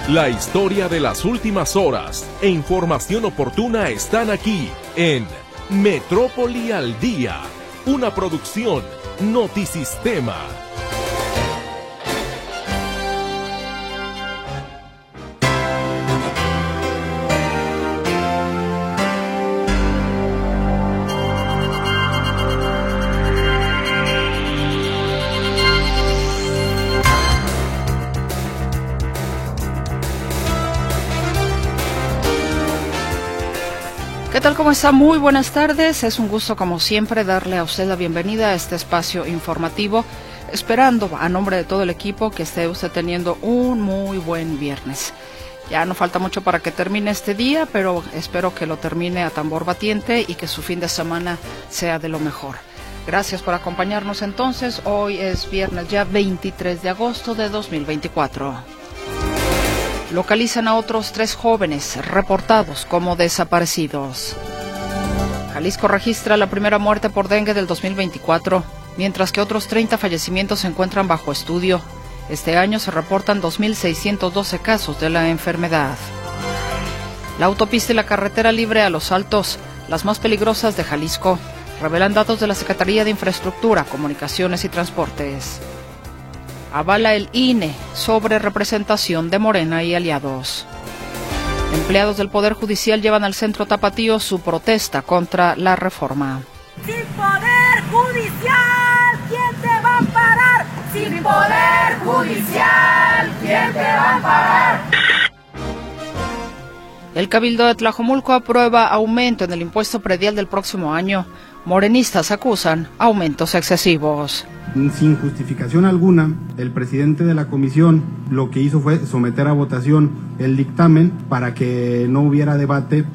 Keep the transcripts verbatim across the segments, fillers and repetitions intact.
La historia de las últimas horas e información oportuna están aquí en Metrópoli al Día, una producción Notisistema. ¿Qué tal? ¿Cómo está? Muy buenas tardes. Es un gusto, como siempre, darle a usted la bienvenida a este espacio informativo, esperando a nombre de todo el equipo que esté usted teniendo un muy buen viernes. Ya no falta mucho para que termine este día, pero espero que lo termine a tambor batiente y que su fin de semana sea de lo mejor. Gracias por acompañarnos entonces. Hoy es viernes ya veintitrés de agosto de dos mil veinticuatro. Localizan a otros tres jóvenes reportados como desaparecidos. Jalisco registra la primera muerte por dengue del dos mil veinticuatro, mientras que otros treinta fallecimientos se encuentran bajo estudio. Este año se reportan dos mil seiscientos doce casos de la enfermedad. La autopista y la carretera libre a Los Altos, las más peligrosas de Jalisco, revelan datos de la Secretaría de Infraestructura, Comunicaciones y Transportes. Avala el I N E sobre representación de Morena y aliados. Empleados del Poder Judicial llevan al Centro Tapatío su protesta contra la reforma. ¡Sin Poder Judicial! ¿Quién te va a parar? ¡Sin Poder Judicial! ¿Quién te va a parar? El Cabildo de Tlajomulco aprueba aumento en el impuesto predial del próximo año. Morenistas acusan aumentos excesivos. Sin justificación alguna, el presidente de la comisión lo que hizo fue someter a votación el dictamen para que no hubiera debate.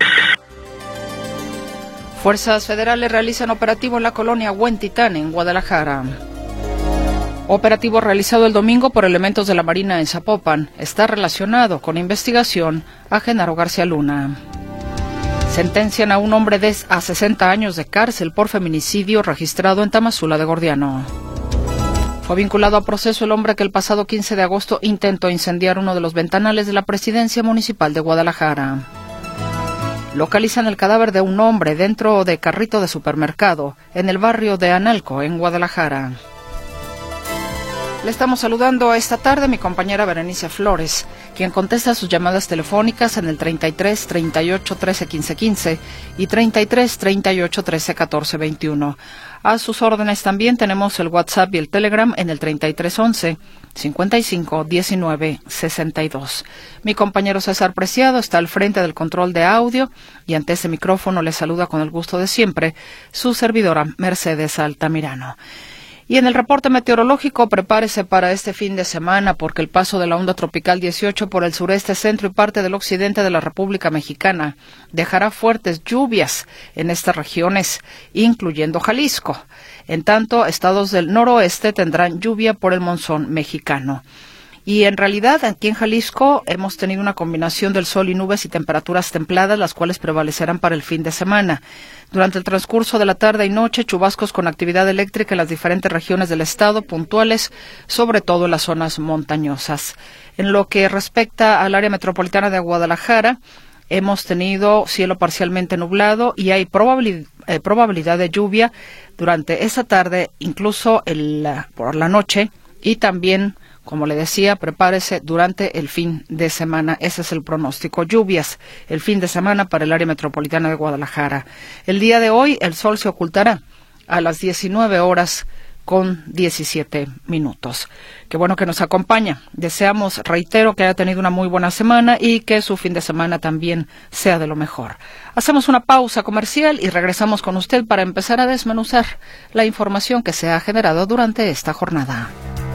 Fuerzas federales realizan operativo en la colonia Huentitán, en Guadalajara. Operativo realizado el domingo por elementos de la Marina en Zapopan está relacionado con investigación a Genaro García Luna. Sentencian a un hombre de a sesenta años de cárcel por feminicidio registrado en Tamazula de Gordiano. Fue vinculado a proceso el hombre que el pasado quince de agosto intentó incendiar uno de los ventanales de la Presidencia Municipal de Guadalajara. Localizan el cadáver de un hombre dentro de carrito de supermercado en el barrio de Analco, en Guadalajara. Le estamos saludando esta tarde mi compañera Berenice Flores, quien contesta sus llamadas telefónicas en el treinta y tres, treinta y ocho, trece, quince, quince y treinta y tres, treinta y ocho, trece, catorce, veintiuno. A sus órdenes también tenemos el WhatsApp y el Telegram en el treinta y tres, once, cincuenta y cinco, diecinueve, sesenta y dos. Mi compañero César Preciado está al frente del control de audio y ante este micrófono le saluda con el gusto de siempre su servidora Mercedes Altamirano. Y en el reporte meteorológico, prepárese para este fin de semana porque el paso de la onda tropical dieciocho por el sureste, centro y parte del occidente de la República Mexicana dejará fuertes lluvias en estas regiones, incluyendo Jalisco. En tanto, estados del noroeste tendrán lluvia por el monzón mexicano. Y en realidad, aquí en Jalisco hemos tenido una combinación del sol y nubes y temperaturas templadas, las cuales prevalecerán para el fin de semana. Durante el transcurso de la tarde y noche, chubascos con actividad eléctrica en las diferentes regiones del estado, puntuales, sobre todo en las zonas montañosas. En lo que respecta al área metropolitana de Guadalajara, hemos tenido cielo parcialmente nublado y hay probabilidad, eh, probabilidad de lluvia durante esa tarde, incluso el, por la noche, y también, como le decía, prepárese durante el fin de semana. Ese es el pronóstico. Lluvias el fin de semana para el área metropolitana de Guadalajara. El día de hoy el sol se ocultará a las diecinueve horas con diecisiete minutos. Qué bueno que nos acompaña. Deseamos, reitero, que haya tenido una muy buena semana y que su fin de semana también sea de lo mejor. Hacemos una pausa comercial y regresamos con usted para empezar a desmenuzar la información que se ha generado durante esta jornada.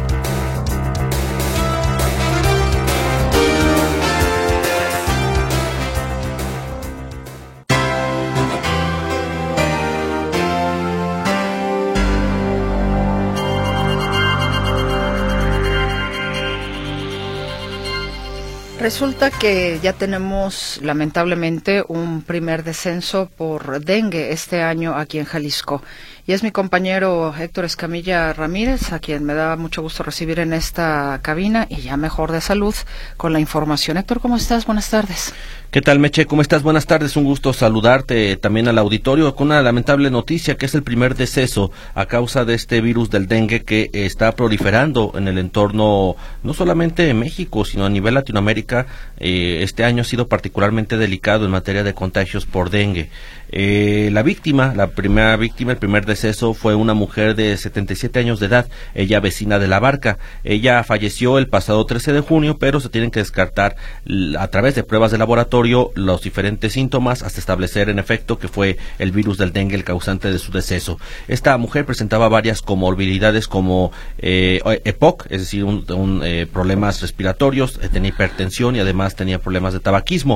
Resulta que ya tenemos lamentablemente un primer descenso por dengue este año aquí en Jalisco. y es mi compañero Héctor Escamilla Ramírez, a quien me da mucho gusto recibir en esta cabina y ya mejor de salud con la información. Héctor, ¿cómo estás? Buenas tardes. ¿Qué tal, Meche? ¿Cómo estás? Buenas tardes, un gusto saludarte también al auditorio con una lamentable noticia que es el primer deceso a causa de este virus del dengue que está proliferando en el entorno, no solamente en México, sino a nivel Latinoamérica. Eh, este año ha sido particularmente delicado en materia de contagios por dengue. Eh, la víctima, la primera víctima, el primer deceso fue una mujer de setenta y siete años de edad, ella vecina de La Barca. Ella falleció el pasado trece de junio, pero se tienen que descartar a través de pruebas de laboratorio los diferentes síntomas hasta establecer en efecto que fue el virus del dengue el causante de su deceso. Esta mujer presentaba varias comorbilidades como eh, E P O C, es decir, un, un, eh, problemas respiratorios, eh, tenía hipertensión y además tenía problemas de tabaquismo.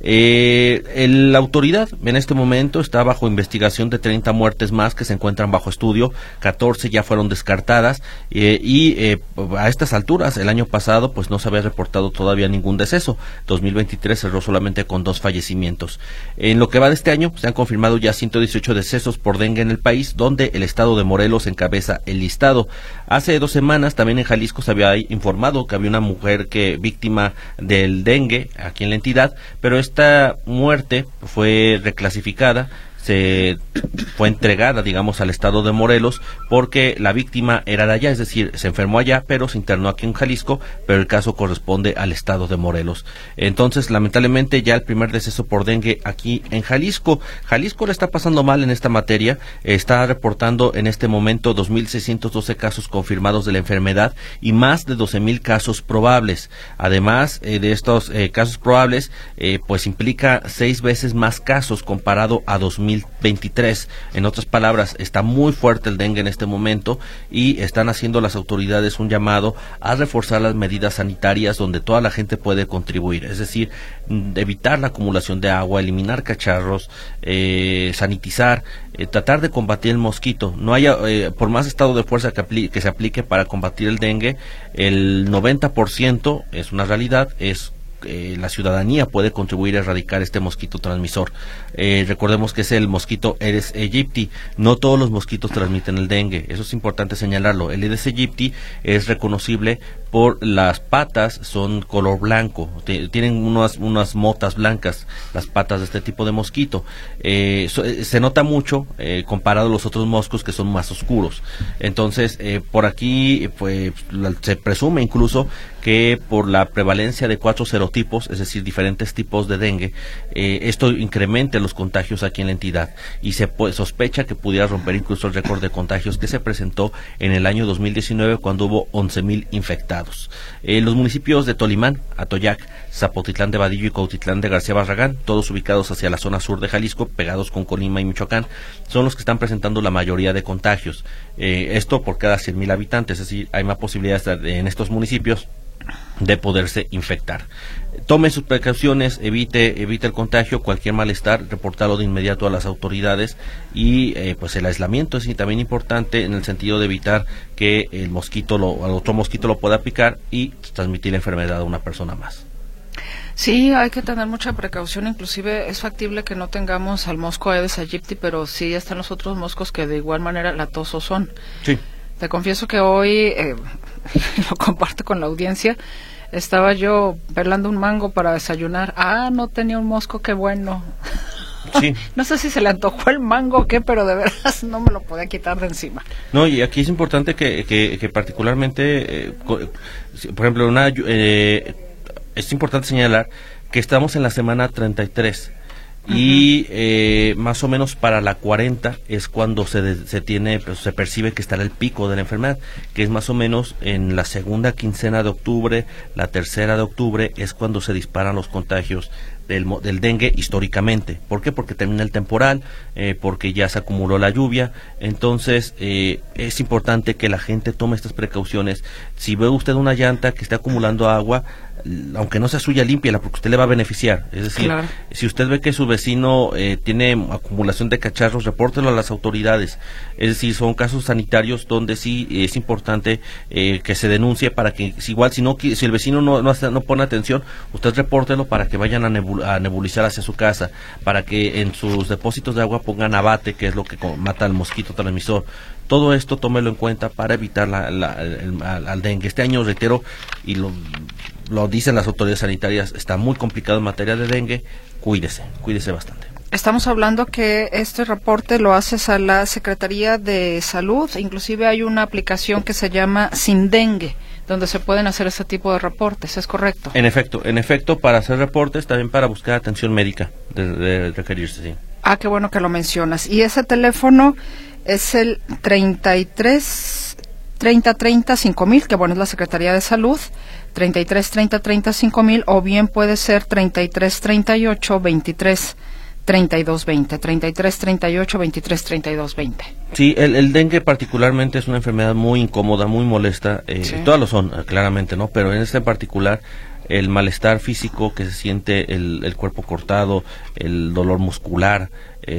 Eh, el, la autoridad en este momento está bajo investigación de treinta muertes más que se encuentran bajo estudio, catorce ya fueron descartadas eh, y eh, a estas alturas, el año pasado, pues no se había reportado todavía ningún deceso. dos mil veintitrés cerró solamente con dos fallecimientos. En lo que va de este año, se han confirmado ya ciento dieciocho decesos por dengue en el país, donde el estado de Morelos encabeza el listado. Hace dos semanas también en Jalisco se había informado que había una mujer que víctima del dengue aquí en la entidad, pero esta muerte fue reclasificada, se fue entregada, digamos, al estado de Morelos porque la víctima era de allá, es decir, se enfermó allá, pero se internó aquí en Jalisco, pero el caso corresponde al estado de Morelos. Entonces, lamentablemente, ya el primer deceso por dengue aquí en Jalisco. Jalisco le está pasando mal en esta materia, está reportando en este momento dos mil seiscientos doce casos confirmados de la enfermedad y más de doce mil casos probables. Además eh, de estos eh, casos probables, eh, pues implica seis veces más casos comparado a dos mil veintitrés. En otras palabras, está muy fuerte el dengue en este momento y están haciendo las autoridades un llamado a reforzar las medidas sanitarias donde toda la gente puede contribuir, es decir, evitar la acumulación de agua, eliminar cacharros, eh, sanitizar, eh, tratar de combatir el mosquito. No haya, eh, por más estado de fuerza que, apli- que se aplique para combatir el dengue, el noventa por ciento es una realidad, es Eh, la ciudadanía puede contribuir a erradicar este mosquito transmisor. Eh, recordemos que es el mosquito Aedes aegypti. No todos los mosquitos transmiten el dengue, eso es importante señalarlo. El Aedes aegypti es reconocible por las patas, son color blanco, T- tienen unas, unas motas blancas las patas de este tipo de mosquito. Eh, so, eh, se nota mucho eh, comparado a los otros moscos que son más oscuros. Entonces, eh, por aquí pues, la, se presume incluso que por la prevalencia de cuatro serotipos, es decir, diferentes tipos de dengue, eh, esto incrementa los contagios aquí en la entidad y se puede, sospecha que pudiera romper incluso el récord de contagios que se presentó en el año dos mil diecinueve cuando hubo once mil infectados. Eh, los municipios de Tolimán, Atoyac, Zapotitlán de Vadillo y Cuautitlán de García Barragán, todos ubicados hacia la zona sur de Jalisco, pegados con Colima y Michoacán, son los que están presentando la mayoría de contagios. Eh, esto por cada cien mil habitantes, es decir, hay más posibilidades de, en estos municipios de poderse infectar. Tome sus precauciones, evite evite el contagio, cualquier malestar, reportarlo de inmediato a las autoridades y eh, pues el aislamiento es también importante en el sentido de evitar que el mosquito, lo, al otro mosquito lo pueda picar y transmitir la enfermedad a una persona más. Sí, hay que tener mucha precaución, inclusive es factible que no tengamos al mosco Aedes aegypti, pero sí están los otros moscos que de igual manera latosos son. Sí. Te confieso que hoy, eh, lo comparto con la audiencia, estaba yo pelando un mango para desayunar. Ah, no tenía un mosco, qué bueno. Sí. No sé si se le antojó el mango o qué, pero de veras no me lo podía quitar de encima. No, y aquí es importante que, que, que particularmente, eh, por ejemplo, una, eh, es importante señalar que estamos en la semana treinta y tres. Y eh, más o menos para la cuarenta es cuando se, de, se tiene, pues, se percibe que estará el pico de la enfermedad, que es más o menos en la segunda quincena de octubre, la tercera de octubre es cuando se disparan los contagios del, del dengue históricamente. ¿Por qué? Porque termina el temporal, eh, porque ya se acumuló la lluvia. Entonces eh, es importante que la gente tome estas precauciones. Si ve usted una llanta que está acumulando agua, aunque no sea suya, límpiala porque usted le va a beneficiar. Es decir, claro, si usted ve que su vecino eh, tiene acumulación de cacharros, repórtelo a las autoridades. Es decir, son casos sanitarios donde sí es importante eh, que se denuncie para que, si igual si no si el vecino no no, no pone atención, usted repórtelo para que vayan a, nebul a nebulizar hacia su casa, para que en sus depósitos de agua pongan abate, que es lo que mata al mosquito transmisor. Todo esto tómelo en cuenta para evitar la, la, el, al, al dengue. Este año, reitero, y lo, lo dicen las autoridades sanitarias, está muy complicado en materia de dengue. Cuídese, cuídese bastante. Estamos hablando que este reporte lo haces a la Secretaría de Salud, inclusive hay una aplicación que se llama Sin Dengue, donde se pueden hacer este tipo de reportes, ¿es correcto? En efecto, en efecto, para hacer reportes, también para buscar atención médica, de, de requerirse, sí. Ah, qué bueno que lo mencionas. Y ese teléfono es el treinta y tres treinta treinta cinco mil, que bueno, es la Secretaría de Salud, treinta y tres treinta treinta cinco mil, o bien puede ser treinta y tres treinta y ocho veintitrés treinta y dos veinte, treinta y tres treinta y ocho veintitrés treinta y dos veinte. Sí, el, el dengue particularmente es una enfermedad muy incómoda, muy molesta, eh, sí. Todas lo son, claramente, ¿no? Pero en este en particular, el malestar físico que se siente, el, el cuerpo cortado, el dolor muscular,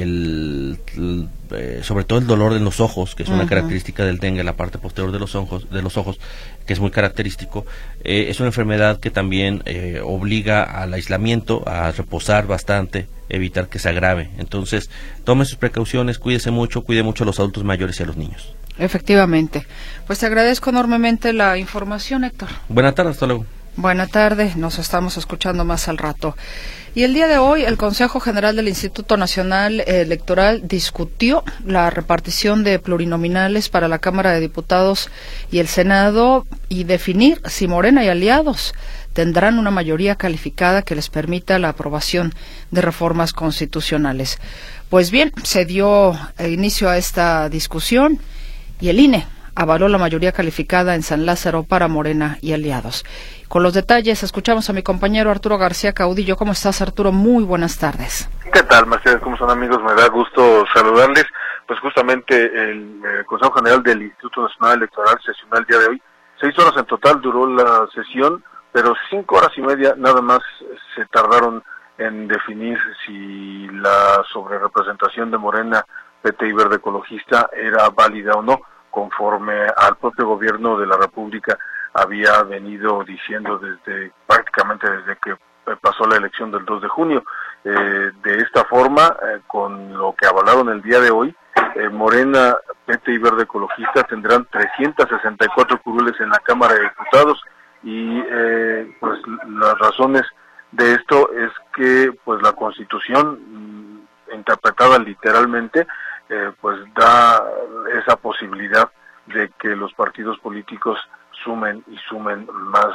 el, el eh, sobre todo el dolor en los ojos, que es una uh-huh. característica del dengue, la parte posterior de los ojos, de los ojos, que es muy característico. Eh, es una enfermedad que también eh, obliga al aislamiento, a reposar bastante, evitar que se agrave. Entonces, tome sus precauciones, cuídese mucho, cuide mucho a los adultos mayores y a los niños. Efectivamente. Pues te agradezco enormemente la información, Héctor. Buenas tardes, hasta luego. Buenas tardes, nos estamos escuchando más al rato. Y el día de hoy, el Consejo General del Instituto Nacional Electoral discutió la repartición de plurinominales para la Cámara de Diputados y el Senado y definir si Morena y aliados tendrán una mayoría calificada que les permita la aprobación de reformas constitucionales. Pues bien, se dio inicio a esta discusión y el I N E avaló la mayoría calificada en San Lázaro para Morena y aliados. Con los detalles, escuchamos a mi compañero Arturo García Caudillo. ¿Cómo estás, Arturo? Muy buenas tardes. ¿Qué tal, Mercedes? ¿Cómo son, amigos? Me da gusto saludarles. Pues justamente el, el Consejo General del Instituto Nacional Electoral sesionó el día de hoy. Seis horas en total duró la sesión, pero cinco horas y media nada más se tardaron en definir si la sobrerepresentación de Morena, P T y Verde Ecologista era válida o no, conforme al propio gobierno de la República había venido diciendo desde prácticamente desde que pasó la elección del dos de junio. Eh, de esta forma, eh, con lo que avalaron el día de hoy, eh, Morena, P T y Verde Ecologista tendrán trescientas sesenta y cuatro curules en la Cámara de Diputados y eh, pues las razones de esto es que pues la Constitución, mm, interpretada literalmente, eh, pues da esa posibilidad de que los partidos políticos sumen y sumen más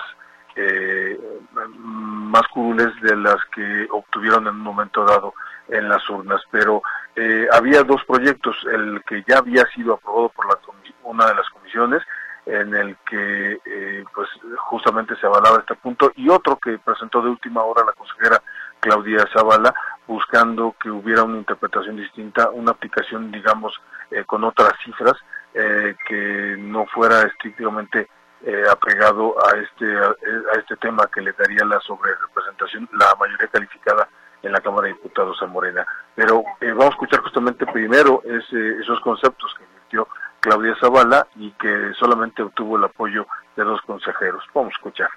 eh, más curules de las que obtuvieron en un momento dado en las urnas, pero eh, había dos proyectos, el que ya había sido aprobado por la una de las comisiones, en el que eh, pues justamente se avalaba este punto, y otro que presentó de última hora la consejera Claudia Zavala, buscando que hubiera una interpretación distinta, una aplicación, digamos, eh, con otras cifras, eh, que no fuera estrictamente eh, apegado a este a, a este tema que le daría la sobrerepresentación, la mayoría calificada en la Cámara de Diputados a Morena. Pero eh, vamos a escuchar justamente primero ese, esos conceptos que emitió Claudia Zavala y que solamente obtuvo el apoyo de dos consejeros. Vamos a escuchar.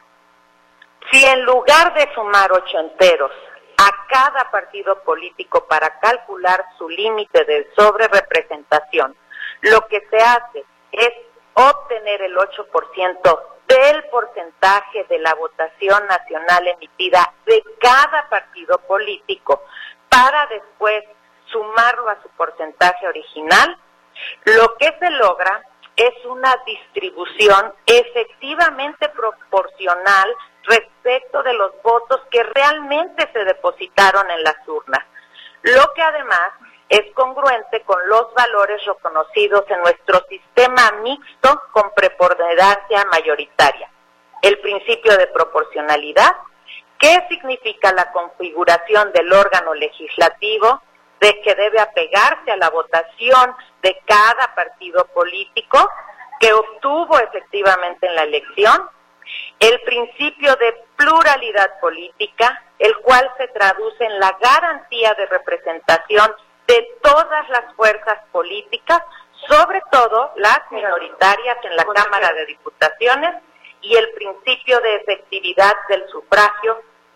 Si en lugar de sumar ocho enteros a cada partido político para calcular su límite de sobrerepresentación, lo que se hace es obtener el ocho por ciento del porcentaje de la votación nacional emitida de cada partido político para después sumarlo a su porcentaje original, lo que se logra es una distribución efectivamente proporcional respecto de los votos que realmente se depositaron en las urnas, lo que además es congruente con los valores reconocidos en nuestro sistema mixto con preponderancia mayoritaria. El principio de proporcionalidad, que significa la configuración del órgano legislativo, de que debe apegarse a la votación de cada partido político que obtuvo efectivamente en la elección, el principio de pluralidad política, el cual se traduce en la garantía de representación de todas las fuerzas políticas, sobre todo las minoritarias en la Cámara de Diputaciones, y el principio de efectividad del sufragio,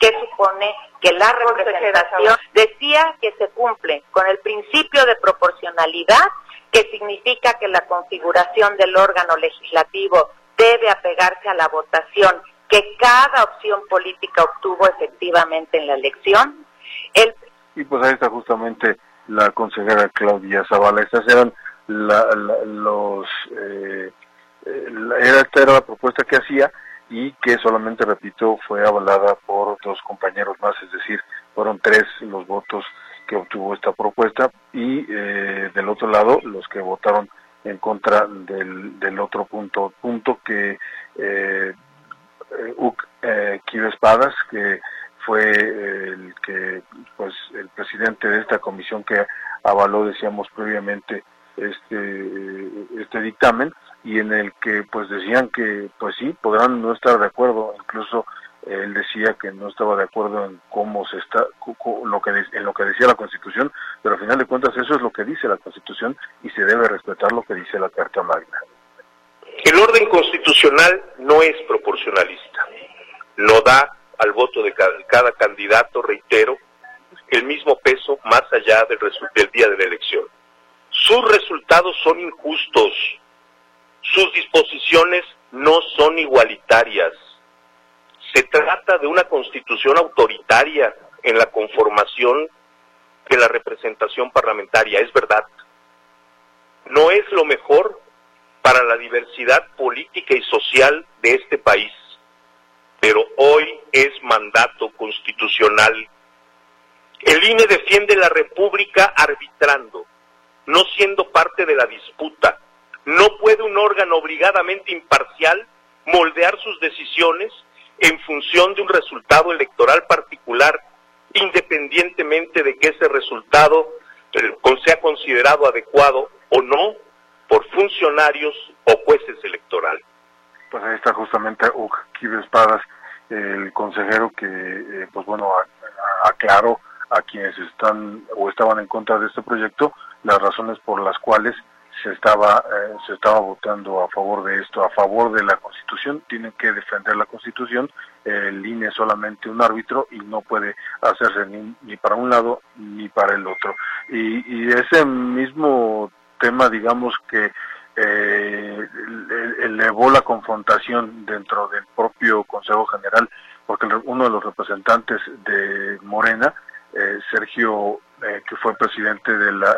que supone que la representación decía que se cumple con el principio de proporcionalidad, que significa que la configuración del órgano legislativo debe apegarse a la votación que cada opción política obtuvo efectivamente en la elección. El... Y pues ahí está justamente la consejera Claudia Zavala. Estas eran la, la, los eh, la, era, esta era la propuesta que hacía y que solamente, repito, fue avalada por dos compañeros más, es decir, fueron tres los votos que obtuvo esta propuesta y eh, del otro lado los que votaron en contra del, del otro punto, punto que eh, Uc eh, Quive Espadas, que fue el que, pues, el presidente de esta comisión que avaló, decíamos previamente, este este dictamen, y en el que pues decían que pues sí, podrán no estar de acuerdo, incluso él decía que no estaba de acuerdo en cómo se está, lo que en lo que decía la Constitución, pero al final de cuentas eso es lo que dice la Constitución y se debe respetar lo que dice la Carta Magna. El orden constitucional no es proporcionalista, no da al voto de cada, cada candidato, reitero, el mismo peso más allá del, del día de la elección. Sus resultados son injustos, sus disposiciones no son igualitarias. Se trata de una constitución autoritaria en la conformación de la representación parlamentaria, es verdad. No es lo mejor para la diversidad política y social de este país, pero hoy es mandato constitucional. El I N E defiende la República arbitrando, no siendo parte de la disputa. No puede un órgano obligadamente imparcial moldear sus decisiones en función de un resultado electoral particular, independientemente de que ese resultado sea considerado adecuado o no por funcionarios o jueces electorales. Pues ahí está justamente Uc Quive Espadas, el consejero que, eh, pues bueno, a, a, aclaró a quienes están o estaban en contra de este proyecto las razones por las cuales se estaba eh, se estaba votando a favor de esto, a favor de la Constitución. Tienen que defender la Constitución. El I N E es solamente un árbitro y no puede hacerse ni, ni para un lado ni para el otro. Y, y ese mismo tema, digamos que eh, elevó la confrontación dentro del propio Consejo General, porque uno de los representantes de Morena, eh, Sergio, eh, que fue presidente de la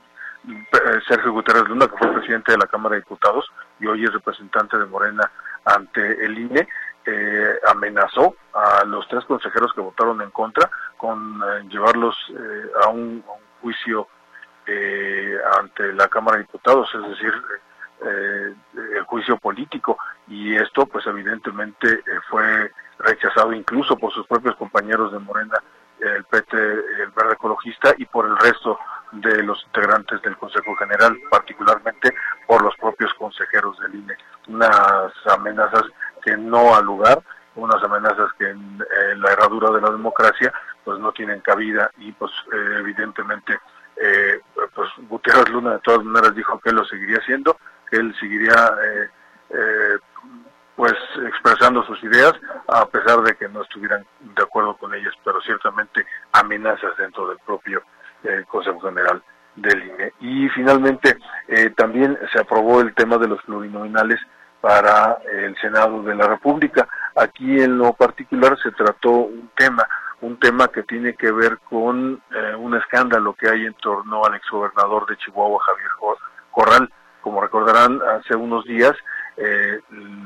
Sergio Gutiérrez Luna, que fue presidente de la Cámara de Diputados y hoy es representante de Morena ante el I N E, eh, amenazó a los tres consejeros que votaron en contra con eh, llevarlos eh, a, un, a un juicio eh, ante la Cámara de Diputados, es decir, eh, el juicio político, y esto pues evidentemente eh, fue rechazado incluso por sus propios compañeros de Morena, el P T, el Verde Ecologista, y por el resto de los integrantes del Consejo General, particularmente por los propios consejeros del I N E. Unas amenazas que no al lugar, unas amenazas que en, en la herradura de la democracia pues no tienen cabida, y pues eh, evidentemente eh, pues Gutiérrez Luna de todas maneras dijo que él lo seguiría haciendo, que él seguiría eh, eh, pues expresando sus ideas a pesar de que no estuvieran de acuerdo con ellas, pero ciertamente amenazas dentro del propio eh, Consejo General del I N E. Y finalmente eh, también se aprobó el tema de los plurinominales para el Senado de la República. Aquí en lo particular se trató un tema, un tema que tiene que ver con eh, un escándalo que hay en torno al exgobernador de Chihuahua, Javier Corral. Como recordarán, hace unos días eh,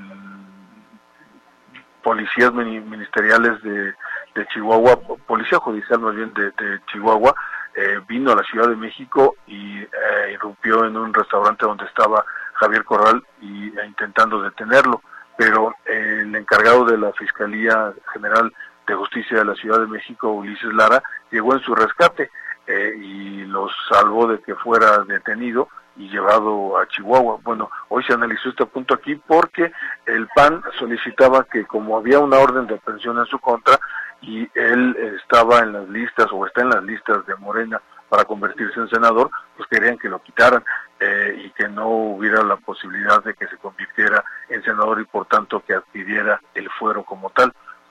policías ministeriales de, de Chihuahua, policía judicial más bien de, de Chihuahua, eh, vino a la Ciudad de México y eh, irrumpió en un restaurante donde estaba Javier Corral y eh, intentando detenerlo, pero eh, el encargado de la Fiscalía General de Justicia de la Ciudad de México, Ulises Lara, llegó en su rescate eh, y los salvó de que fuera detenido y llevado a Chihuahua. Bueno, hoy se analizó este punto aquí porque el P A N solicitaba que, como había una orden de aprehensión en su contra y él estaba en las listas o está en las listas de Morena para convertirse en senador, pues querían que lo quitaran eh, y que no hubiera la posibilidad de que se convirtiera en senador y por tanto que adquiriera el fuero como tal.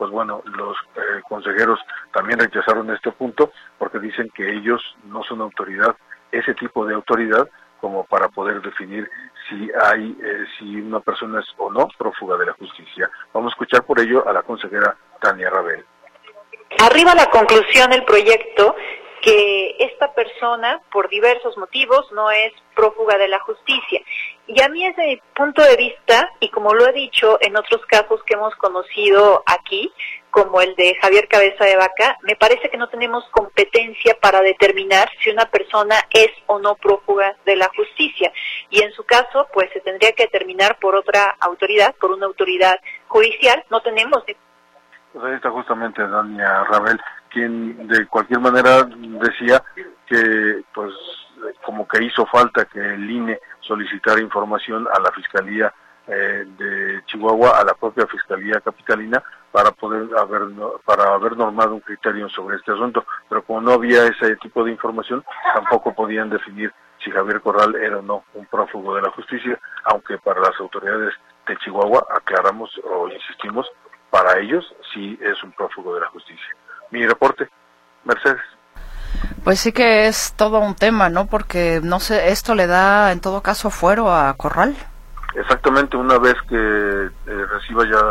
pues bueno, los eh, consejeros también rechazaron este punto porque dicen que ellos no son autoridad, ese tipo de autoridad, como para poder definir si hay, eh, si una persona es o no prófuga de la justicia. Vamos a escuchar por ello a la consejera Tania Rabel. Arriba la conclusión del proyecto que esta persona, por diversos motivos, no es prófuga de la justicia. Y a mí, desde mi punto de vista, y como lo he dicho en otros casos que hemos conocido aquí, como el de Javier Cabeza de Vaca, me parece que no tenemos competencia para determinar si una persona es o no prófuga de la justicia. Y en su caso, pues se tendría que determinar por otra autoridad, por una autoridad judicial. No tenemos... Pues ahí está justamente Dania Rabel, quien de cualquier manera decía que pues como que hizo falta que el I N E solicitara información a la Fiscalía eh, de Chihuahua, a la propia Fiscalía Capitalina, para poder haber para haber normado un criterio sobre este asunto, pero como no había ese tipo de información, tampoco podían definir si Javier Corral era o no un prófugo de la justicia, aunque para las autoridades de Chihuahua, aclaramos o insistimos, para ellos sí es un prófugo de la justicia. Mi reporte, Mercedes. Pues sí que es todo un tema, ¿no? Porque, no sé, esto le da en todo caso fuero a Corral. Exactamente, una vez que eh, reciba ya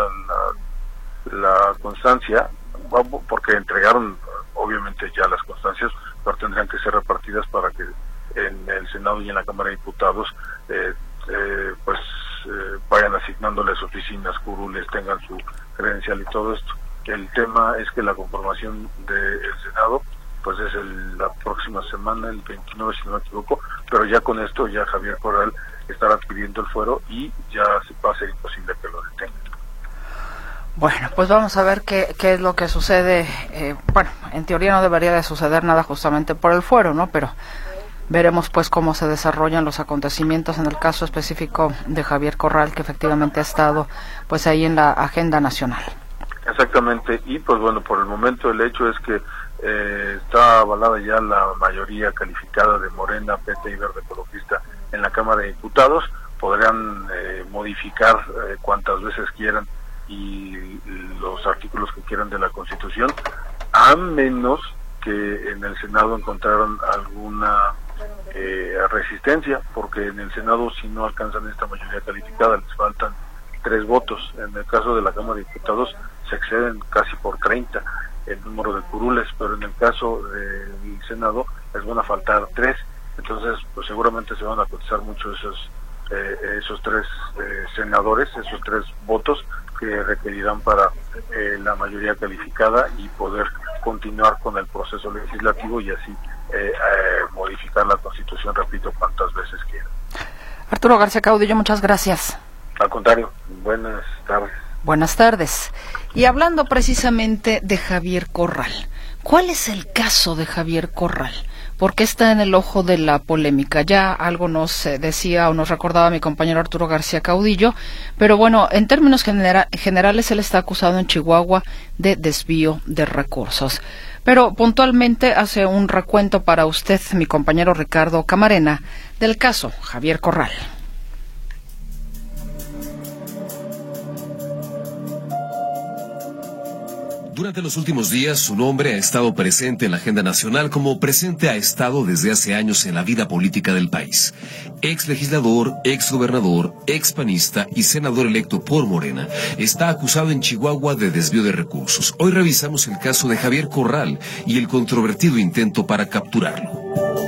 la, la constancia, porque entregaron obviamente ya las constancias, pero tendrían que ser repartidas para que en el Senado y en la Cámara de Diputados eh, eh, pues eh, vayan asignándoles oficinas, curules, tengan su credencial y todo esto. El tema es que la conformación del Senado pues es el, la próxima semana, el veintinueve si no me equivoco, pero ya con esto ya Javier Corral estará adquiriendo el fuero y ya va a ser imposible que lo detengan. Bueno, pues vamos a ver qué, qué es lo que sucede. Eh, bueno, en teoría no debería de suceder nada justamente por el fuero, ¿no? Pero veremos pues cómo se desarrollan los acontecimientos en el caso específico de Javier Corral, que efectivamente ha estado pues ahí en la agenda nacional. Exactamente, y pues bueno, por el momento el hecho es que eh, está avalada ya la mayoría calificada de Morena, P T y Verde Ecologista en la Cámara de Diputados. Podrán eh, modificar eh, cuantas veces quieran y los artículos que quieran de la Constitución, a menos que en el Senado encontraron alguna eh, resistencia, porque en el Senado si no alcanzan esta mayoría calificada les faltan tres votos. En el caso de la Cámara de Diputados se exceden casi por treinta el número de curules, pero en el caso del Senado les van a faltar tres, entonces pues seguramente se van a cotizar mucho esos eh, esos tres eh, senadores, esos tres votos que requerirán para eh, la mayoría calificada y poder continuar con el proceso legislativo y así eh, eh, modificar la Constitución, repito, cuantas veces quieran. Arturo García Caudillo, muchas gracias. Al contrario, buenas tardes. Buenas tardes. Y hablando precisamente de Javier Corral, ¿cuál es el caso de Javier Corral? ¿Por qué está en el ojo de la polémica? Ya algo nos eh, decía o nos recordaba mi compañero Arturo García Caudillo, pero bueno, en términos genera- generales él está acusado en Chihuahua de desvío de recursos. Pero puntualmente hace un recuento para usted, mi compañero Ricardo Camarena, del caso Javier Corral. Durante los últimos días, su nombre ha estado presente en la agenda nacional como presente ha estado desde hace años en la vida política del país. Ex legislador, ex gobernador, ex panista y senador electo por Morena, está acusado en Chihuahua de desvío de recursos. Hoy revisamos el caso de Javier Corral y el controvertido intento para capturarlo.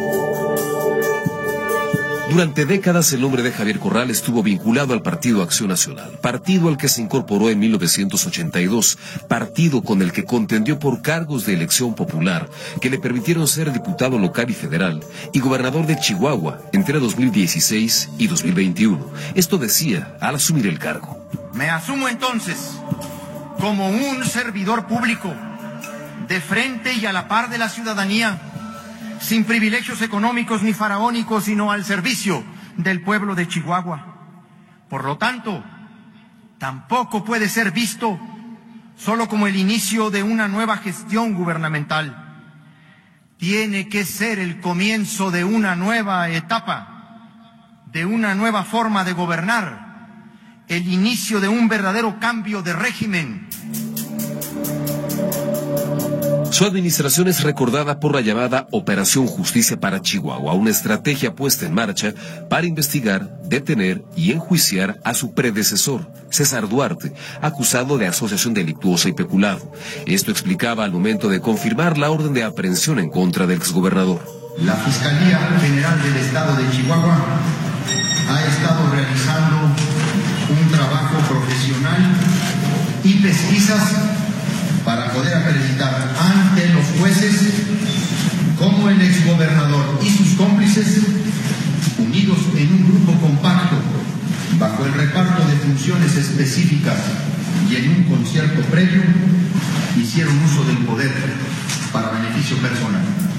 Durante décadas el nombre de Javier Corral estuvo vinculado al Partido Acción Nacional, partido al que se incorporó en mil novecientos ochenta y dos, partido con el que contendió por cargos de elección popular que le permitieron ser diputado local y federal y gobernador de Chihuahua entre dos mil dieciséis y dos mil veintiuno. Esto decía al asumir el cargo. Me asumo entonces como un servidor público, de frente y a la par de la ciudadanía, sin privilegios económicos ni faraónicos, sino al servicio del pueblo de Chihuahua. Por lo tanto, tampoco puede ser visto solo como el inicio de una nueva gestión gubernamental. Tiene que ser el comienzo de una nueva etapa, de una nueva forma de gobernar, el inicio de un verdadero cambio de régimen. Su administración es recordada por la llamada Operación Justicia para Chihuahua, una estrategia puesta en marcha para investigar, detener y enjuiciar a su predecesor, César Duarte, acusado de asociación delictuosa y peculado. Esto explicaba al momento de confirmar la orden de aprehensión en contra del exgobernador. La Fiscalía General del Estado de Chihuahua ha estado realizando un trabajo profesional y pesquisas para poder acreditar ante los jueces cómo el exgobernador y sus cómplices, unidos en un grupo compacto, bajo el reparto de funciones específicas y en un concierto previo, hicieron uso del poder para beneficio personal.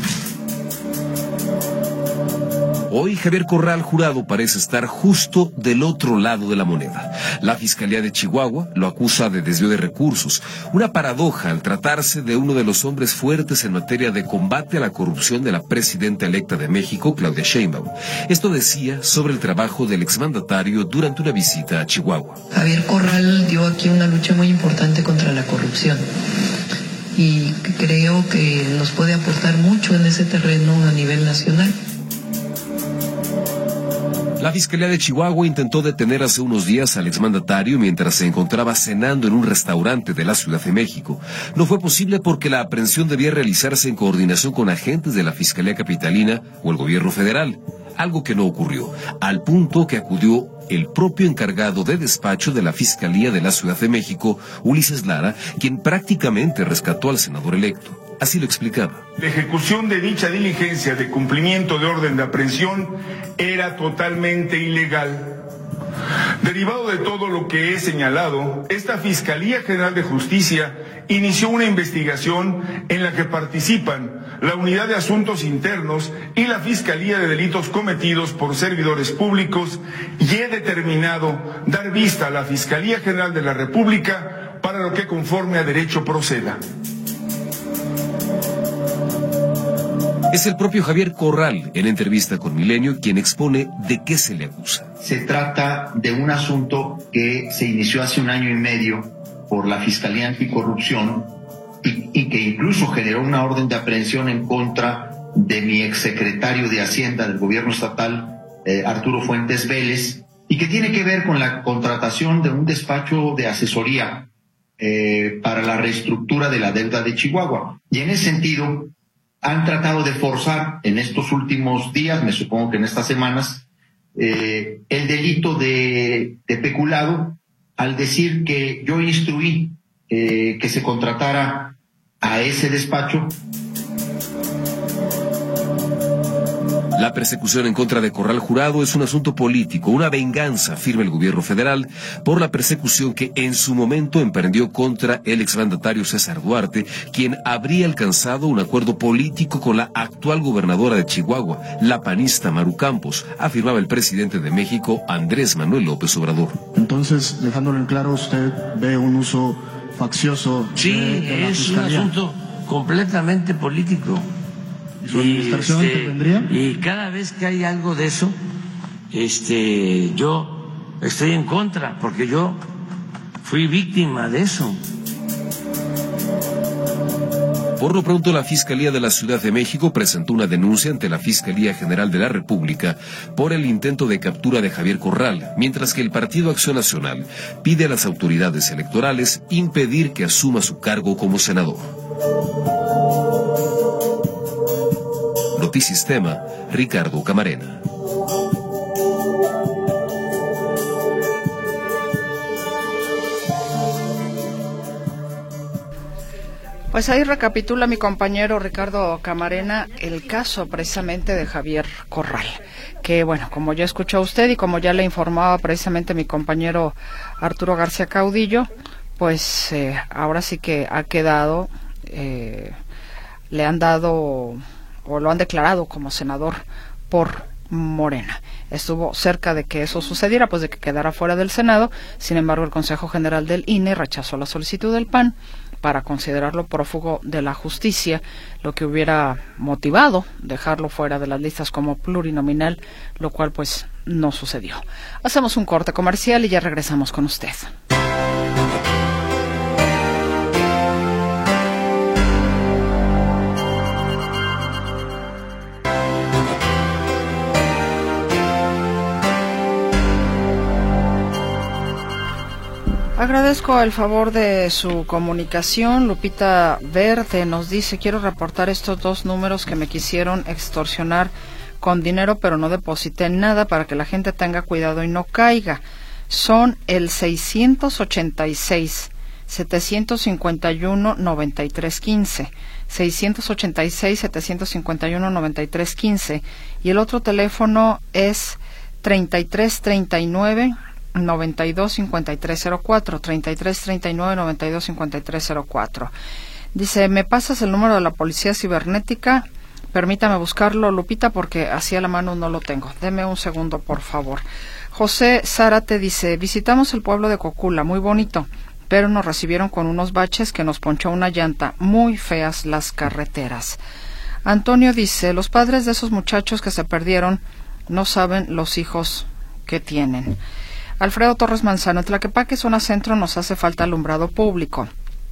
Hoy Javier Corral Jurado parece estar justo del otro lado de la moneda. La Fiscalía de Chihuahua lo acusa de desvío de recursos, una paradoja al tratarse de uno de los hombres fuertes en materia de combate a la corrupción de la presidenta electa de México, Claudia Sheinbaum. Esto decía sobre el trabajo del exmandatario durante una visita a Chihuahua. Javier Corral dio aquí una lucha muy importante contra la corrupción y creo que nos puede aportar mucho en ese terreno a nivel nacional. La Fiscalía de Chihuahua intentó detener hace unos días al exmandatario mientras se encontraba cenando en un restaurante de la Ciudad de México. No fue posible porque la aprehensión debía realizarse en coordinación con agentes de la Fiscalía Capitalina o el gobierno federal, algo que no ocurrió, al punto que acudió el propio encargado de despacho de la Fiscalía de la Ciudad de México, Ulises Lara, quien prácticamente rescató al senador electo. Así lo explicaba. La ejecución de dicha diligencia de cumplimiento de orden de aprehensión era totalmente ilegal. Derivado de todo lo que he señalado, esta Fiscalía General de Justicia inició una investigación en la que participan la Unidad de Asuntos Internos y la Fiscalía de Delitos Cometidos por Servidores Públicos, y he determinado dar vista a la Fiscalía General de la República para lo que conforme a derecho proceda. Es el propio Javier Corral, en entrevista con Milenio, quien expone de qué se le acusa. Se trata de un asunto que se inició hace un año y medio por la Fiscalía Anticorrupción y, y que incluso generó una orden de aprehensión en contra de mi exsecretario de Hacienda del gobierno estatal, eh, Arturo Fuentes Vélez, y que tiene que ver con la contratación de un despacho de asesoría eh, para la reestructura de la deuda de Chihuahua. Y en ese sentido han tratado de forzar en estos últimos días, me supongo que en estas semanas, eh, el delito de, de peculado, al decir que yo instruí eh, que se contratara a ese despacho. La persecución en contra de Corral Jurado es un asunto político, una venganza, afirma el gobierno federal, por la persecución que en su momento emprendió contra el exmandatario César Duarte, quien habría alcanzado un acuerdo político con la actual gobernadora de Chihuahua, la panista Maru Campos, afirmaba el presidente de México, Andrés Manuel López Obrador. Entonces, dejándolo en claro, usted ve un uso faccioso. Sí, de, de la es Fiscalía. Un asunto completamente político. ¿Y su administración y, este, intervendría? Y cada vez que hay algo de eso, este, yo estoy en contra, porque yo fui víctima de eso. Por lo pronto, la Fiscalía de la Ciudad de México presentó una denuncia ante la Fiscalía General de la República por el intento de captura de Javier Corral, mientras que el Partido Acción Nacional pide a las autoridades electorales impedir que asuma su cargo como senador. Notisistema, Ricardo Camarena. Pues ahí recapitula mi compañero Ricardo Camarena el caso precisamente de Javier Corral, que bueno, como ya escuchó usted y como ya le informaba precisamente mi compañero Arturo García Caudillo, pues eh, ahora sí que ha quedado, eh, le han dado o lo han declarado como senador por Morena. Estuvo cerca de que eso sucediera, pues de que quedara fuera del Senado. Sin embargo, el Consejo General del I N E rechazó la solicitud del P A N para considerarlo prófugo de la justicia, lo que hubiera motivado dejarlo fuera de las listas como plurinominal, lo cual pues no sucedió. Hacemos un corte comercial y ya regresamos con usted. Agradezco el favor de su comunicación. Lupita Verde nos dice, quiero reportar estos dos números que me quisieron extorsionar con dinero, pero no deposité nada para que la gente tenga cuidado y no caiga. Son el seiscientos ochenta y seis, setecientos cincuenta y uno, noventa y tres quince, seiscientos ochenta y seis, setecientos cincuenta y uno, noventa y tres quince, y el otro teléfono es treinta y tres treinta y nueve, noventa y dos cincuenta y tres cero cuatro, treinta y tres treinta y nueve, noventa y dos cincuenta y tres cero cuatro. Dice, ¿me pasas el número de la policía cibernética? Permítame buscarlo, Lupita, porque así a la mano no lo tengo. Deme un segundo, por favor. José Zárate dice, visitamos el pueblo de Cocula, muy bonito, pero nos recibieron con unos baches que nos ponchó una llanta. Muy feas las carreteras. Antonio dice, los padres de esos muchachos que se perdieron no saben los hijos que tienen. Alfredo Torres Manzano, en Tlaquepaque, zona centro, nos hace falta alumbrado público.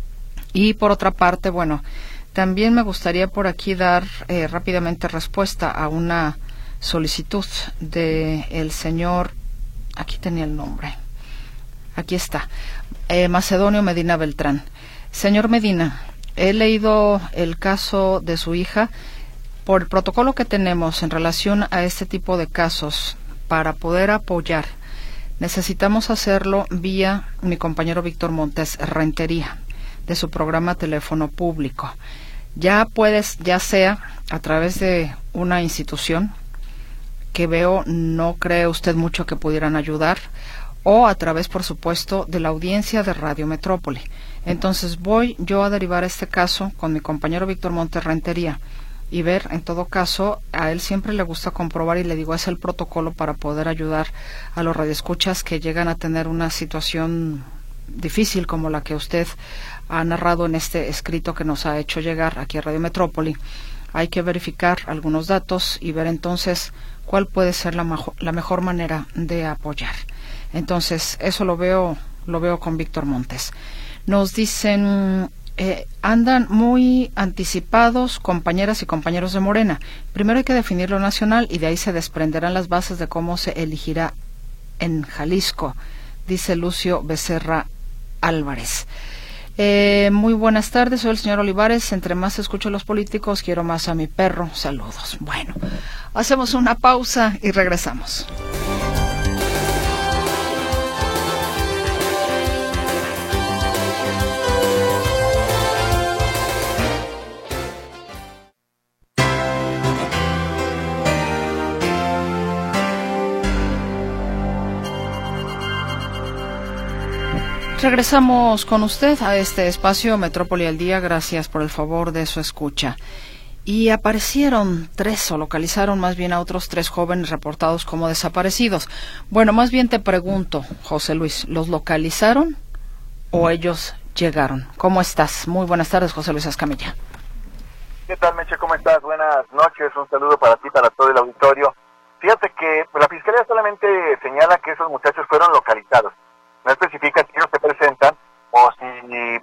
Y por otra parte, bueno, también me gustaría por aquí dar eh, rápidamente respuesta a una solicitud de el señor, aquí tenía el nombre, aquí está, eh, Macedonio Medina Beltrán. Señor Medina, he leído el caso de su hija. Por el protocolo que tenemos en relación a este tipo de casos, para poder apoyar, necesitamos hacerlo vía mi compañero Víctor Montes Rentería, de su programa Teléfono Público. Ya puedes, ya sea a través de una institución que veo no cree usted mucho que pudieran ayudar, o a través, por supuesto, de la audiencia de Radio Metrópoli. Entonces voy yo a derivar este caso con mi compañero Víctor Montes Rentería y ver, en todo caso, a él siempre le gusta comprobar, y le digo, es el protocolo para poder ayudar a los radioescuchas que llegan a tener una situación difícil como la que usted ha narrado en este escrito que nos ha hecho llegar aquí a Radio Metrópoli. Hay que verificar algunos datos y ver entonces cuál puede ser la, majo, la mejor manera de apoyar. Entonces, eso lo veo, lo veo con Víctor Montes. Nos dicen, eh, andan muy anticipados compañeras y compañeros de Morena. Primero hay que definir lo nacional y de ahí se desprenderán las bases de cómo se elegirá en Jalisco, dice Lucio Becerra Álvarez. Eh, muy buenas tardes, soy el señor Olivares. Entre más escucho a los políticos, quiero más a mi perro. Saludos. Bueno, hacemos una pausa y regresamos. Regresamos con usted a este espacio Metrópoli al Día. Gracias por el favor de su escucha. Y aparecieron tres, o localizaron más bien a otros tres jóvenes reportados como desaparecidos. Bueno, más bien te pregunto, José Luis, ¿los localizaron o ellos llegaron? ¿Cómo estás? Muy buenas tardes, José Luis Escamilla. ¿Qué tal, Meche? ¿Cómo estás? Buenas noches, un saludo para ti, para todo el auditorio. Fíjate que la Fiscalía solamente señala que esos muchachos fueron localizados. No especifica si ellos se presentan o si eh,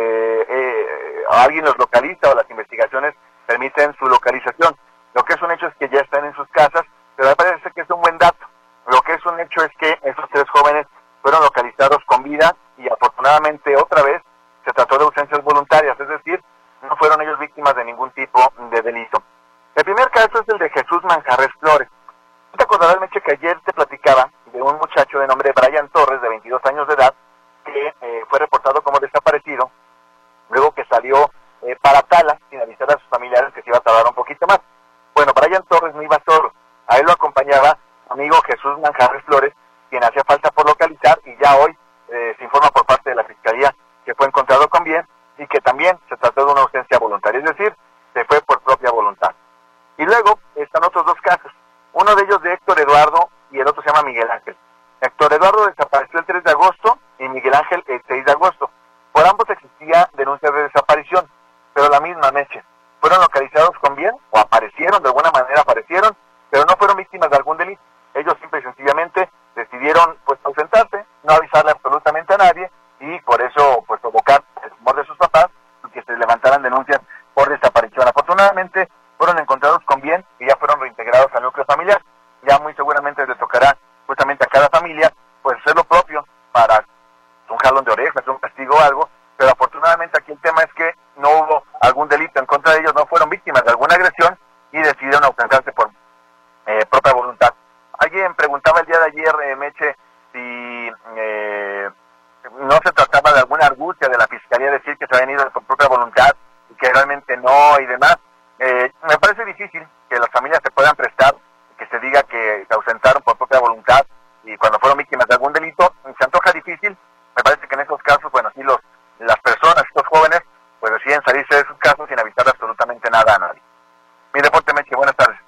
eh, alguien los localiza o las investigaciones permiten su localización. Lo que es un hecho es que ya están en sus casas, pero me parece que es un buen dato. Lo que es un hecho es que esos tres jóvenes fueron localizados con vida y afortunadamente otra vez se trató de ausencias voluntarias, es decir, no fueron ellos víctimas de ningún tipo de delito. El primer caso es el de Jesús Manjarres Flores. ¿Te acordarás, Meche, que ayer te platicaba de un muchacho de nombre Brian Torres, de veintidós años de edad, que eh, fue reportado como desaparecido, luego que salió eh, para Tala, sin avisar a sus familiares que se iba a tardar un poquito más? Bueno, Brian Torres no iba solo, a él lo acompañaba su amigo Jesús Manjarres Flores, quien hacía falta por localizar, y ya hoy eh, se informa por parte de la Fiscalía que fue encontrado con bien, y que también se trató de una ausencia voluntaria, es decir, se fue por propia voluntad. Y luego están otros dos casos, uno de ellos de Héctor Eduardo y el otro se llama Miguel Ángel. Héctor Eduardo desapareció el tres de agosto y Miguel Ángel el seis de agosto. Por ambos existía denuncia de desaparición, pero la misma, Meche. Fueron localizados con bien, o aparecieron, de alguna manera aparecieron, pero no fueron víctimas de algún delito. Ellos simple y sencillamente decidieron pues ausentarse, no avisarle absolutamente a nadie, y por eso pues provocar el temor de sus papás y que se levantaran denuncias por desaparición. Afortunadamente fueron encontrados con bien y ya fueron reintegrados al núcleo familiar. Ya muy seguramente le tocará justamente a cada familia pues hacer lo propio para un jalón de orejas Simplemente aquí el tema es que no hubo algún delito en contra de ellos, no fueron víctimas de alguna agresión y decidieron ausentarse por eh, propia voluntad. Alguien preguntaba el día de ayer, eh, Meche, si eh, no se trataba de alguna argucia de la Fiscalía decir que se habían ido por propia voluntad y que realmente no y demás. Eh, me parece difícil que las familias se puedan prestar, que se diga que se ausentaron por propia voluntad y cuando fueron víctimas de algún delito, se antoja difícil. Me parece que en esos casos, bueno, sí, los, las personas, estos jóvenes, pues deciden salirse de esos casos sin avisar absolutamente nada a nadie. Mi reporte, Meche, buenas tardes.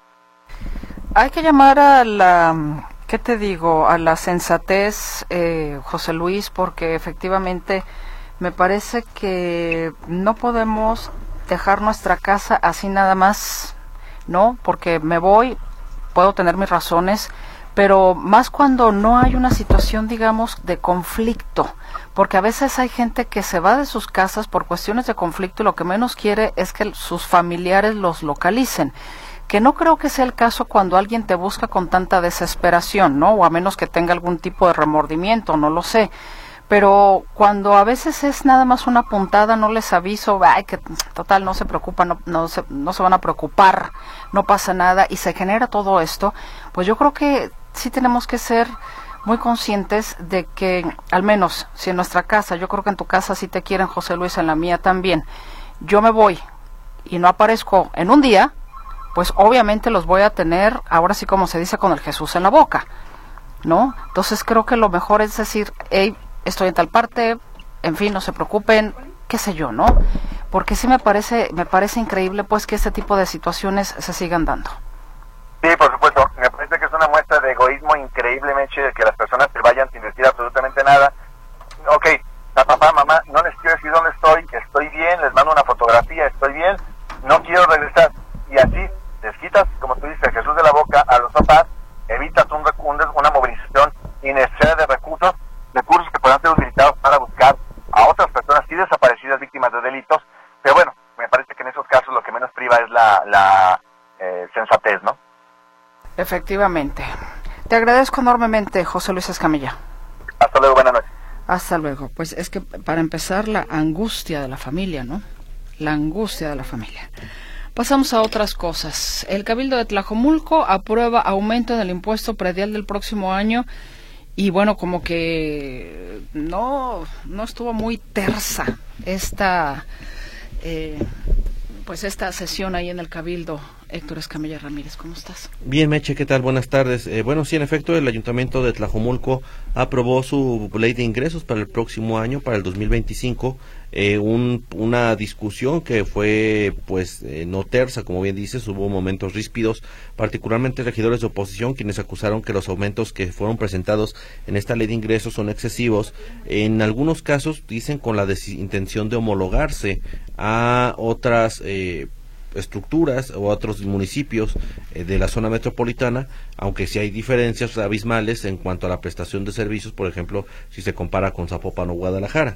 Hay que llamar a la, ¿qué te digo?, a la sensatez, eh, José Luis, porque efectivamente me parece que no podemos dejar nuestra casa así nada más, ¿no? Porque me voy, puedo tener mis razones, pero más cuando no hay una situación, digamos, de conflicto, porque a veces hay gente que se va de sus casas por cuestiones de conflicto y lo que menos quiere es que sus familiares los localicen, que no creo que sea el caso cuando alguien te busca con tanta desesperación, ¿no? O a menos que tenga algún tipo de remordimiento, no lo sé. Pero cuando a veces es nada más una puntada, no les aviso, ay, que total, no se preocupan, no, no, se, no se van a preocupar, no pasa nada, y se genera todo esto, pues yo creo que sí tenemos que ser muy conscientes de que, al menos, si en nuestra casa, yo creo que en tu casa sí te quieren, José Luis, en la mía también, yo me voy y no aparezco en un día, pues obviamente los voy a tener, ahora sí como se dice, con el Jesús en la boca, ¿no? Entonces creo que lo mejor es decir, hey, estoy en tal parte, en fin, no se preocupen, qué sé yo, ¿no? Porque sí me parece, me parece increíble pues que este tipo de situaciones se sigan dando. Sí, por supuesto, me parece que es una muestra de egoísmo increíble, Meche, de que las personas se vayan sin decir absolutamente nada. Ok, a papá, mamá, no les quiero decir dónde estoy, estoy bien, les mando una fotografía, estoy bien, no quiero regresar. Y así, les quitas, como tú dices, Jesús de la boca a los papás, evitas un, un, una movilización innecesaria de recursos, recursos que puedan ser utilizados para buscar a otras personas sí desaparecidas víctimas de delitos, pero bueno, me parece que en esos casos lo que menos priva es la, la eh, sensatez, ¿no? Efectivamente. Te agradezco enormemente, José Luis Escamilla. Hasta luego, buenas noches. Hasta luego. Pues es que para empezar, la angustia de la familia, ¿no? La angustia de la familia. Pasamos a otras cosas. El Cabildo de Tlajomulco aprueba aumento en el impuesto predial del próximo año. Y bueno, como que no, no estuvo muy tersa esta, eh, pues esta sesión ahí en el Cabildo. Héctor Escamilla Ramírez, ¿cómo estás? Bien, Meche, ¿qué tal? Buenas tardes. Eh, bueno, sí, en efecto, el Ayuntamiento de Tlajomulco aprobó su ley de ingresos para el próximo año, para el dos mil veinticinco, eh, un, una discusión que fue, pues, eh, no tersa, como bien dices, hubo momentos ríspidos, particularmente regidores de oposición, quienes acusaron que los aumentos que fueron presentados en esta ley de ingresos son excesivos. En algunos casos, dicen, con la intención de homologarse a otras eh, estructuras o otros municipios eh, de la zona metropolitana, aunque sí hay diferencias abismales en cuanto a la prestación de servicios, por ejemplo, si se compara con Zapopan o Guadalajara.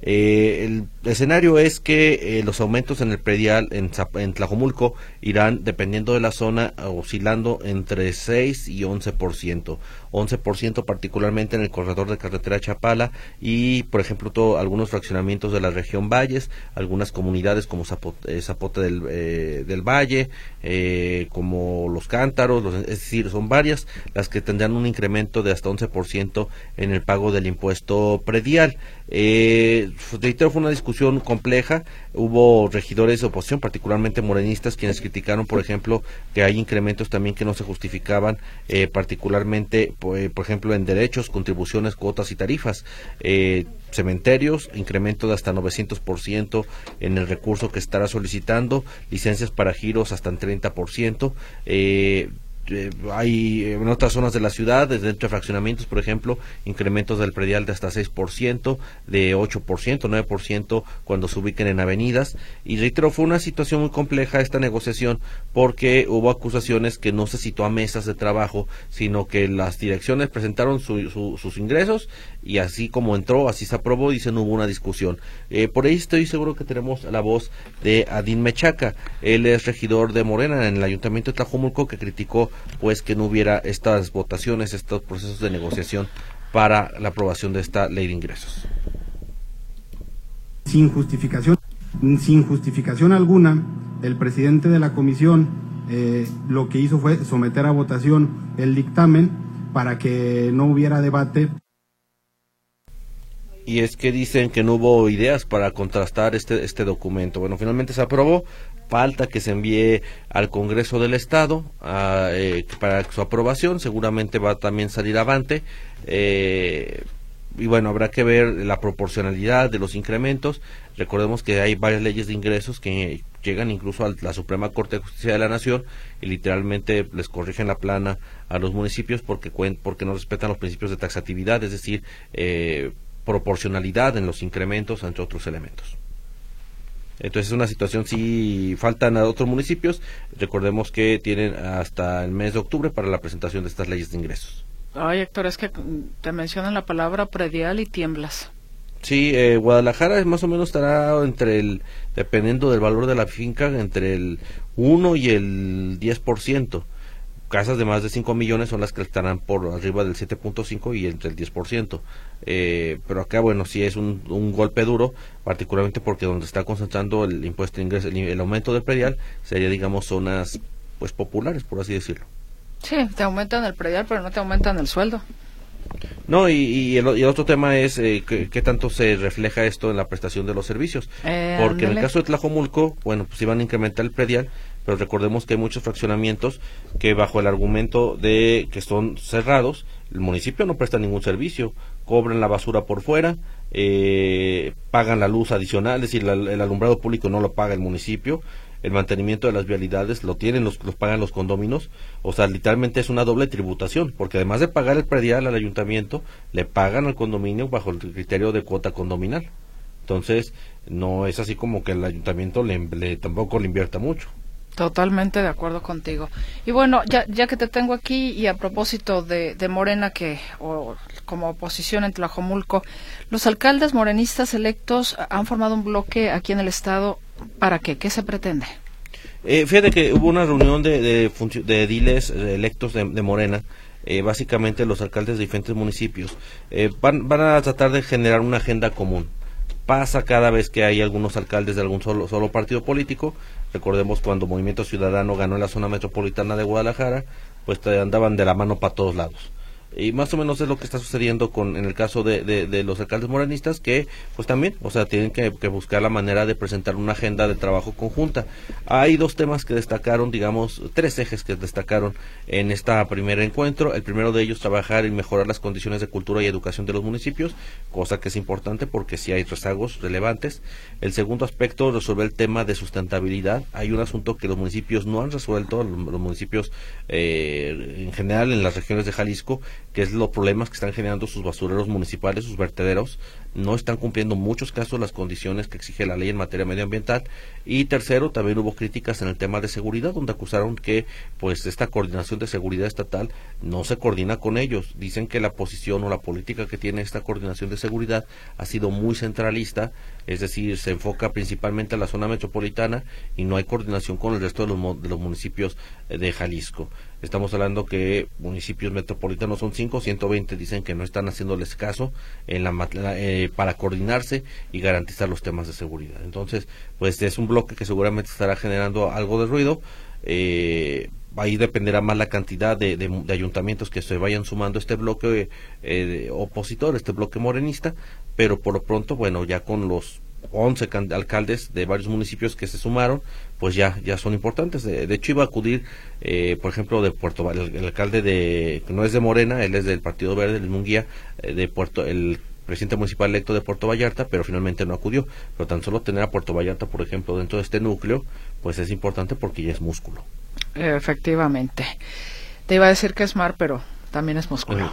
Eh, el escenario es que eh, los aumentos en el predial en, en Tlajomulco irán, dependiendo de la zona, oscilando entre seis y once por ciento. once por ciento particularmente en el corredor de carretera Chapala y, por ejemplo, todo, algunos fraccionamientos de la región Valles, algunas comunidades como Zapote, eh, Zapote del, eh, del Valle, eh, como Los Cántaros, los, es decir, son varias las que tendrán un incremento de hasta once por ciento en el pago del impuesto predial. Eh, reitero, fue una discusión compleja, hubo regidores de oposición, particularmente morenistas, quienes criticaron, por ejemplo, que hay incrementos también que no se justificaban, eh, particularmente, por, por ejemplo, en derechos, contribuciones, cuotas y tarifas. Eh, cementerios, incremento de hasta novecientos por ciento en el recurso que estará solicitando, licencias para giros hasta en treinta por ciento, eh, Eh, hay en otras zonas de la ciudad, desde dentro de fraccionamientos, por ejemplo, incrementos del predial de hasta seis por ciento, de ocho por ciento, nueve por ciento cuando se ubiquen en avenidas. Y reitero, fue una situación muy compleja esta negociación porque hubo acusaciones que no se citó a mesas de trabajo, sino que las direcciones presentaron su, su, sus ingresos y así como entró, así se aprobó y se no hubo una discusión. Eh, por ahí estoy seguro que tenemos la voz de Adín Mechaca. Él es regidor de Morena en el Ayuntamiento de Tlajomulco, que criticó pues que no hubiera estas votaciones, estos procesos de negociación para la aprobación de esta ley de ingresos. Sin justificación, sin justificación alguna, el presidente de la comisión eh, lo que hizo fue someter a votación el dictamen para que no hubiera debate. Y es que dicen que no hubo ideas para contrastar este este documento. Bueno, finalmente se aprobó, falta que se envíe al Congreso del Estado a, eh, para su aprobación, seguramente va a también salir avante, eh, y bueno, habrá que ver la proporcionalidad de los incrementos. Recordemos que hay varias leyes de ingresos que llegan incluso a la Suprema Corte de Justicia de la Nación y literalmente les corrigen la plana a los municipios porque, porque no respetan los principios de taxatividad, es decir, eh, proporcionalidad en los incrementos entre otros elementos. Entonces es una situación, sí faltan a otros municipios, recordemos que tienen hasta el mes de octubre para la presentación de estas leyes de ingresos. Ay, Héctor, es que te mencionan la palabra predial y tiemblas. Sí, eh, Guadalajara más o menos estará entre el, dependiendo del valor de la finca, entre el uno y el diez por ciento. Casas de más de cinco millones son las que estarán por arriba del siete punto cinco y entre el diez por ciento. Eh, pero acá, bueno, sí es un, un golpe duro, particularmente porque donde está concentrando el impuesto de ingreso, el, el aumento del predial, sería, digamos, zonas pues populares, por así decirlo. Sí, te aumentan el predial, pero no te aumentan el sueldo. No, y, y, el, y el otro tema es eh, ¿qué, qué tanto se refleja esto en la prestación de los servicios. Eh, porque andale. en el caso de Tlajomulco, bueno, pues iban a incrementar el predial, pero recordemos que hay muchos fraccionamientos que bajo el argumento de que son cerrados, el municipio no presta ningún servicio, cobran la basura por fuera, eh, pagan la luz adicional, es decir, la, el alumbrado público no lo paga el municipio, el mantenimiento de las vialidades lo tienen, los, los pagan los condóminos, o sea, literalmente es una doble tributación, porque además de pagar el predial al ayuntamiento, le pagan al condominio bajo el criterio de cuota condominal. Entonces, no es así como que el ayuntamiento le, le tampoco le invierta mucho. Totalmente de acuerdo contigo. Y bueno, ya ya que te tengo aquí y a propósito de, de Morena, que o como oposición en Tlajomulco, los alcaldes morenistas electos han formado un bloque aquí en el estado. ¿Para qué? ¿Qué se pretende? Eh, fíjate que hubo una reunión de, de, de ediles electos de, de Morena, eh, básicamente los alcaldes de diferentes municipios, eh, van, van a tratar de generar una agenda común. Pasa cada vez que hay algunos alcaldes de algún solo, solo partido político. Recordemos cuando Movimiento Ciudadano ganó en la zona metropolitana de Guadalajara, pues andaban de la mano para todos lados. Y más o menos es lo que está sucediendo con en el caso de, de, de los alcaldes morenistas, que pues también, o sea, tienen que, que buscar la manera de presentar una agenda de trabajo conjunta. Hay dos temas que destacaron, digamos, tres ejes que destacaron en este primer encuentro. El primero de ellos, trabajar en mejorar las condiciones de cultura y educación de los municipios, cosa que es importante porque sí hay rezagos relevantes. El segundo aspecto, resolver el tema de sustentabilidad. Hay un asunto que los municipios no han resuelto, los, los municipios eh, en general en las regiones de Jalisco, que es los problemas que están generando sus basureros municipales, sus vertederos, no están cumpliendo en muchos casos las condiciones que exige la ley en materia medioambiental. Y tercero, también hubo críticas en el tema de seguridad, donde acusaron que pues esta coordinación de seguridad estatal no se coordina con ellos. Dicen que la posición o la política que tiene esta coordinación de seguridad ha sido muy centralista, es decir, se enfoca principalmente a la zona metropolitana y no hay coordinación con el resto de los, de los municipios de Jalisco. Estamos hablando que municipios metropolitanos son cinco, ciento veinte dicen que no están haciéndoles caso en la eh, para coordinarse y garantizar los temas de seguridad. Entonces, pues es un bloque que seguramente estará generando algo de ruido. Eh, ahí dependerá más la cantidad de, de, de ayuntamientos que se vayan sumando a este bloque eh, opositor, este bloque morenista, pero por lo pronto, bueno, ya con los once alcaldes de varios municipios que se sumaron, pues ya ya son importantes. De, de hecho, iba a acudir, eh, por ejemplo, de Puerto el, el alcalde de, que no es de Morena, él es del Partido Verde, el Munguía, eh, de Puerto, el presidente municipal electo de Puerto Vallarta, pero finalmente no acudió. Pero tan solo tener a Puerto Vallarta, por ejemplo, dentro de este núcleo, pues es importante porque ya es músculo. Efectivamente. Te iba a decir que es mar, pero también es músculo.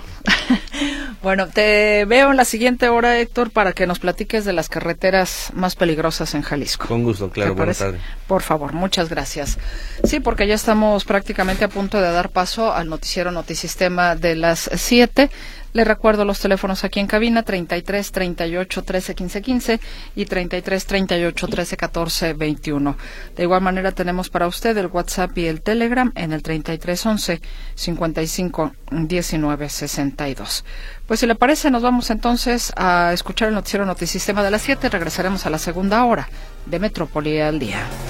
Bueno, te veo en la siguiente hora, Héctor, para que nos platiques de las carreteras más peligrosas en Jalisco. Con gusto, claro, buenas tardes. Por favor, muchas gracias. Sí, porque ya estamos prácticamente a punto de dar paso al noticiero Notisistema de las siete. Les recuerdo los teléfonos aquí en cabina, treinta y tres, treinta y ocho, trece, quince, quince y treinta y tres, treinta y ocho, trece, catorce, veintiuno. De igual manera tenemos para usted el WhatsApp y el Telegram en el treinta y tres, once, cincuenta y cinco, diecinueve, sesenta y dos. Pues si le parece, nos vamos entonces a escuchar el noticiero Notisistema de las siete. Regresaremos a la segunda hora de Metrópoli al Día.